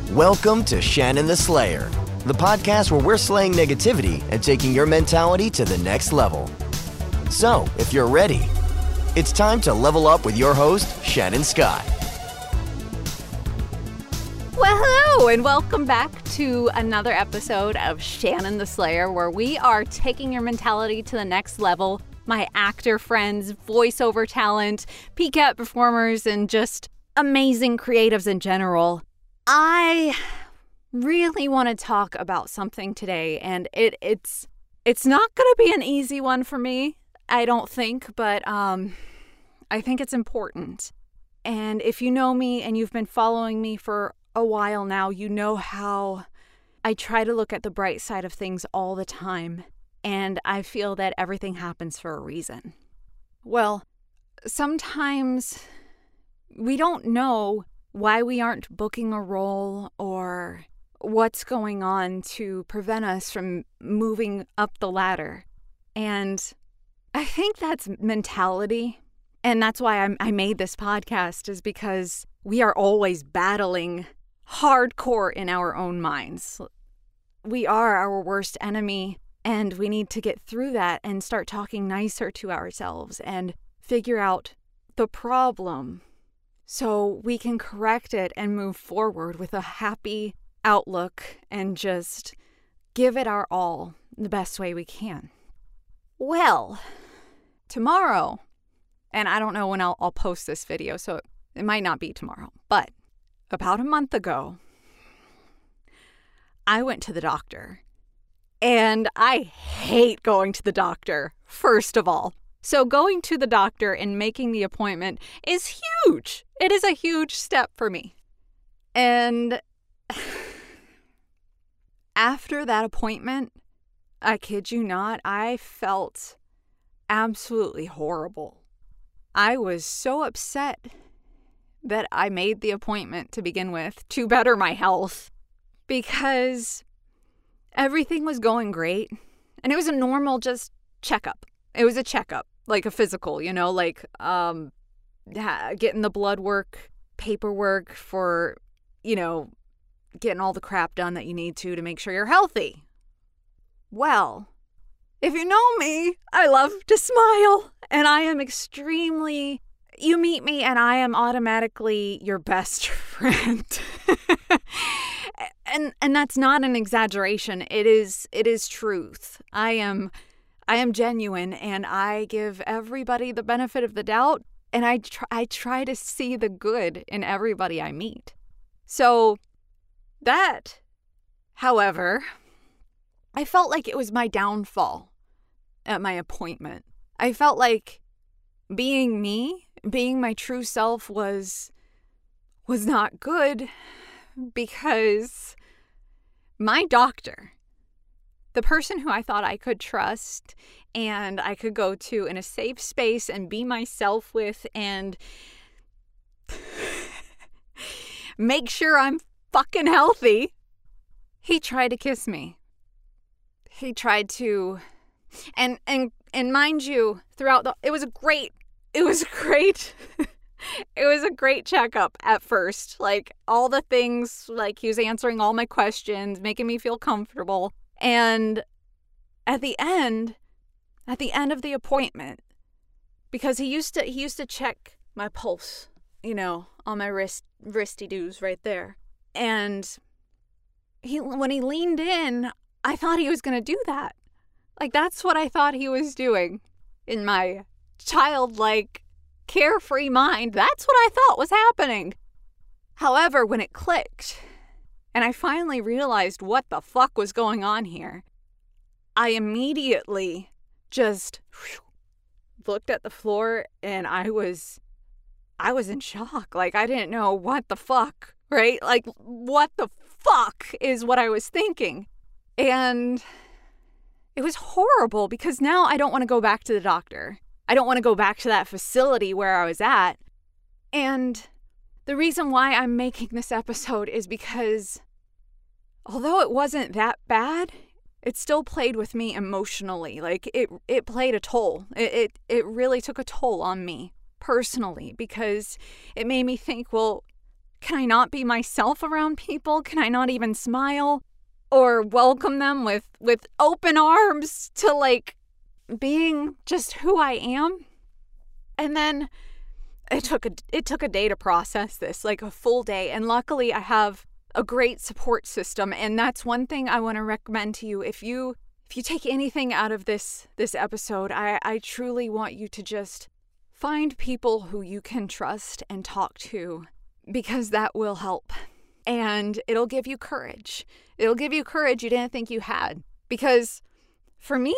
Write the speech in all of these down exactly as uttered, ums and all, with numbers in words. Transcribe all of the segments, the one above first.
Welcome to Shannon the Slayer, the podcast where we're slaying negativity and taking your mentality to the next level. So, if you're ready, it's time to level up with your host, Shannon Scott. Well, hello, and welcome back to another episode of Shannon the Slayer, where we are taking your mentality to the next level. My actor friends, voiceover talent, P C A T performers, and just amazing creatives in general. I really want to talk about something today, and it it's it's not going to be an easy one for me, I don't think, but um, I think it's important. And if you know me and you've been following me for a while now, you know how I try to look at the bright side of things all the time, and I feel that everything happens for a reason. Well, sometimes we don't know why we aren't booking a role or what's going on to prevent us from moving up the ladder. And I think that's mentality. And that's why I'm, I made this podcast, is because we are always battling hardcore in our own minds. We are our worst enemy, and we need to get through that and start talking nicer to ourselves and figure out the problem so we can correct it and move forward with a happy outlook and just give it our all the best way we can. Well, tomorrow, and I don't know when I'll, I'll post this video, so it, it might not be tomorrow, but about a month ago, I went to the doctor. And I hate going to the doctor, first of all. So going to the doctor and making the appointment is huge. It is a huge step for me. And after that appointment, I kid you not, I felt absolutely horrible. I was so upset that I made the appointment to begin with to better my health, because everything was going great, and it was a normal just checkup. It was a checkup, like a physical, you know, like um, getting the blood work, paperwork for, you know, getting all the crap done that you need to to make sure you're healthy. Well, if you know me, I love to smile, and I am extremely, you meet me and I am automatically your best friend. And and that's not an exaggeration. It is it is truth. I am I am genuine, and I give everybody the benefit of the doubt, and I try, I try to see the good in everybody I meet. So that, however, I felt like it was my downfall at my appointment. I felt like being me, being my true self was was not good, because my doctor, the person who I thought I could trust and I could go to in a safe space and be myself with and make sure I'm fucking healthy, he tried to kiss me. He tried to, and and and mind you, throughout the, it was a great, it was great. It was a great checkup at first. Like, all the things, like, he was answering all my questions, making me feel comfortable. And at the end, at the end of the appointment, because he used to, he used to check my pulse, you know, on my wrist, wristy-doos right there. And he, when he leaned in, I thought he was going to do that. Like, that's what I thought he was doing in my childlike, carefree mind. That's what I thought was happening. However, when it clicked and I finally realized what the fuck was going on here, I immediately just whew, looked at the floor, and I was I was in shock. Like, I didn't know what the fuck, right? Like, what the fuck is what I was thinking. And it was horrible, because now I don't want to go back to the doctor. I don't want to go back to that facility where I was at. And the reason why I'm making this episode is because although it wasn't that bad, it still played with me emotionally. Like, it it played a toll. It it, it really took a toll on me personally, because it made me think, well, Can I not be myself around people? Can I not even smile or welcome them with, with open arms to like being just who I am? And then it took a, it took a day to process this, like a full day. And luckily I have a great support system. And that's one thing I want to recommend to you. If you, if you take anything out of this, this episode, I, I truly want you to just find people who you can trust and talk to, because that will help. And it'll give you courage. It'll give you courage you didn't think you had. Because for me,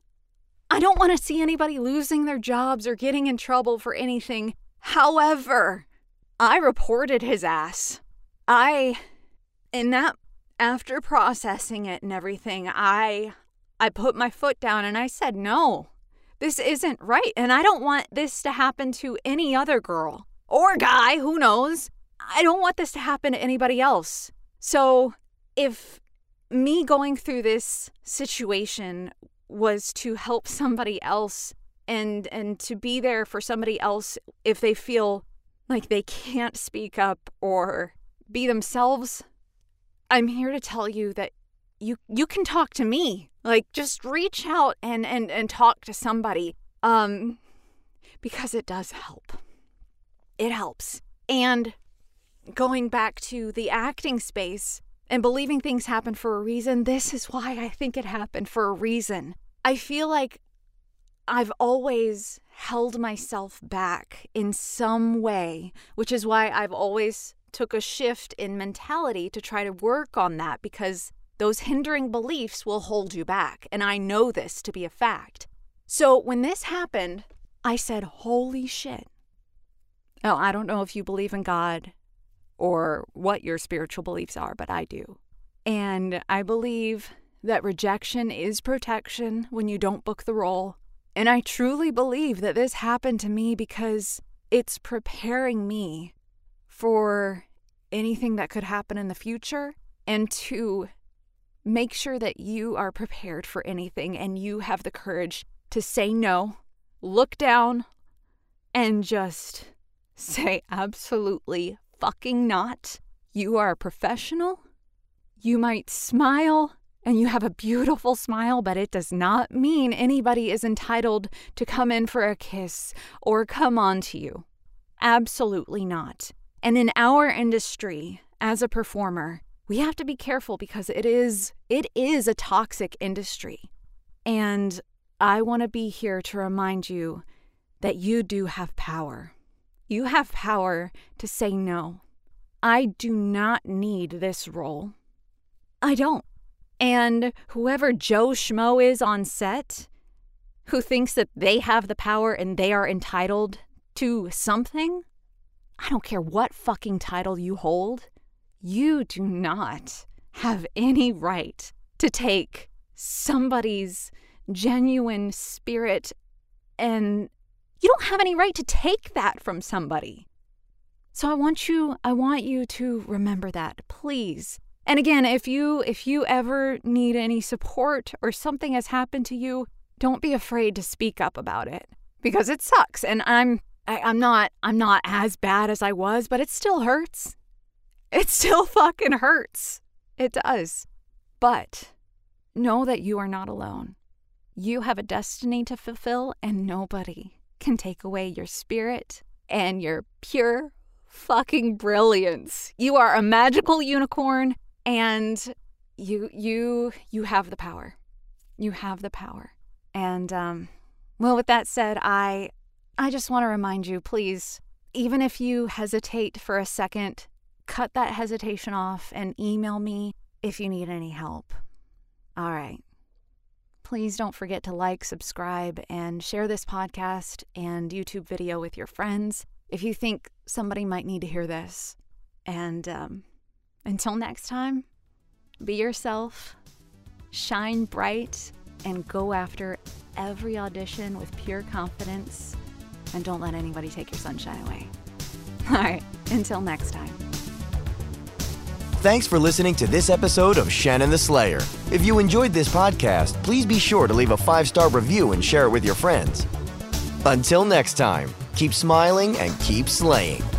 I don't want to see anybody losing their jobs or getting in trouble for anything. However, I reported his ass. I, in that, after processing it and everything, I, I put my foot down and I said, no, this isn't right. And I don't want this to happen to any other girl or guy, who knows? I don't want this to happen to anybody else. So if me going through this situation was to help somebody else and and to be there for somebody else if they feel like they can't speak up or be themselves, I'm here to tell you that you you can talk to me. Like, just reach out and and and talk to somebody, um because it does help. It helps. And going back to the acting space and believing things happen for a reason, this is why I think it happened for a reason. I feel like I've always held myself back in some way, which is why I've always took a shift in mentality to try to work on that, because those hindering beliefs will hold you back. And I know this to be a fact. So when this happened, I said, holy shit. Now, I don't know if you believe in God or what your spiritual beliefs are, but I do. And I believe that rejection is protection when you don't book the role. And I truly believe that this happened to me because it's preparing me for anything that could happen in the future, and to make sure that you are prepared for anything and you have the courage to say no, look down, and just say absolutely fucking not. You are a professional. You might smile, and you have a beautiful smile, but it does not mean anybody is entitled to come in for a kiss or come on to you. Absolutely not. And in our industry, as a performer, we have to be careful because it is it is a toxic industry. And I want to be here to remind you that you do have power. You have power to say no. I do not need this role. I don't. And whoever Joe Schmo is on set, who thinks that they have the power and they are entitled to something, I don't care what fucking title you hold, you do not have any right to take somebody's genuine spirit, and you don't have any right to take that from somebody. So I want you, I want you to remember that, please. And again, if you if you ever need any support or something has happened to you, don't be afraid to speak up about it, because it sucks. And I'm I, I'm not I'm not as bad as I was, but it still hurts. It still fucking hurts. It does. But know that you are not alone. You have a destiny to fulfill, and nobody can take away your spirit and your pure fucking brilliance. You are a magical unicorn. And you you you have the power. You have the power. And um, well, with that said, I I just want to remind you, please, even if you hesitate for a second, cut that hesitation off and email me if you need any help. All right. Please don't forget to like, subscribe, and share this podcast and YouTube video with your friends if you think somebody might need to hear this. And um until next time, be yourself, shine bright, and go after every audition with pure confidence, and don't let anybody take your sunshine away. All right, until next time. Thanks for listening to this episode of Shannon the Slayer. If you enjoyed this podcast, please be sure to leave a five-star review and share it with your friends. Until next time, keep smiling and keep slaying.